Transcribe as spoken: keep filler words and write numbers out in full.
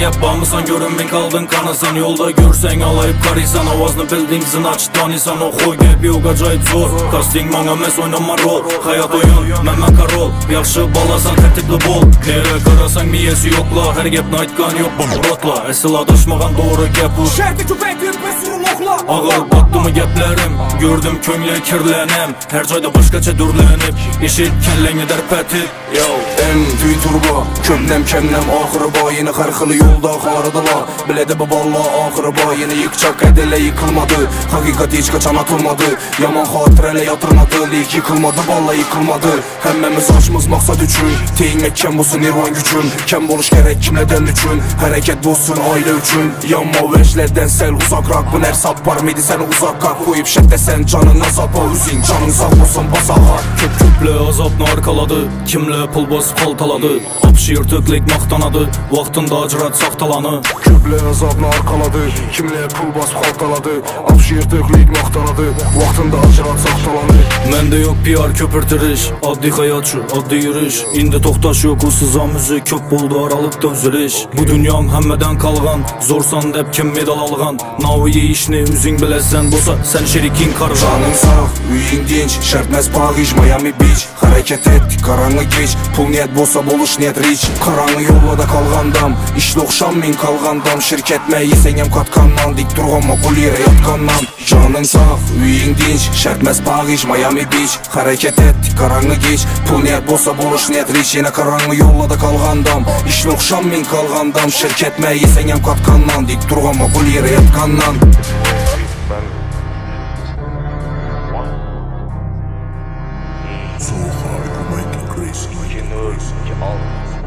yapamısan görünmen kaldın kanasan. Yolda görsen alayıp karıysan, avazını bildin kızın aç tanıysan. Oxu gep yok acayip zor, casting mana mes oynama rol. Hayat oyun, məmən karol, yaxşı balasan tərtibli bol. Nerə qarasan miyesi yokla, hər gep naytqan yok bunu rotla. Əsil adaşmağan doğru gep bu, şərti küpəkdir və surmokla. ağır battı mı geplərim, gördüm könglə kirlənəm. Hər cayda başqaça dürlənib, eşit kəlləng edər pətib. Yo, M, tüy turba, kömnem kemnem ahırı ba. Yeni xərxılı yolda xarıdılar, bilədə bu balla ahırı ba. Yeni yıkçak edələ yıkılmadı, haqiqat heç qaçan atılmadı. Yaman xatirələ yatırmadı, lik yıkılmadı, balla yıkılmadı. Həmməmiz açmız maqsad üçün, teyimək kəm olsun irvan gücün. Kəm boluş gərək kimlədən üçün, hərəkət olsun ailə üçün. Yanma vəşlərdən səl uzaq rak, bu nər sap var mıydı səni uzaq qaq. Qoyub şəddəsən canın azaba, üzün canın sağ olsun basağa. Köp köple azabını arkaladı, kimlə pul basıb xaltaladı. Apşı yırtıqlik maqtanadı, vaxtında acırat saxtalanı. Köple azabını arkaladı, kimlə pul basıb xaltaladı. Apşı yırtıqlik maqtanadı, vaxtında acırat saxtalanı. Məndə yok P R köpürtürüş, addi hayatçı, addi yürüş. İndi toxtaş yok o sızan müzik, köp oldu aralıqda üzülüş. Bu dünyan həmmədən qalğan, zorsan dəb kim medal alğan. Naviyi işini üzün biləsən, bosa sən şerikin qarğan. Canın sağ, üyün dinç, şərtməz Paris, Miami Beach. Hərəkət et, qaranlı geç, pul niyət bolsa boluş niyət rich. Qaranlı yollada qalğandam, işlə oxşam min qalğandam. Şirkətmə yesəngəm qatqandan, dik durğanma qul yerə yatqandan. Canın sağ, üyün dinç, şərtməz Paris, Miami Beach. Hərəkət et, qaranlı geç, pul niyət bolsa boluş niyət rich. Yenə qaranlı yollada qalğandam, işlə oxşam min qalğandam. Şirkətmə yesəngəm qatqandan, dik durğanma qul yerə yatqandan. So hard to make it crazy. You know, you all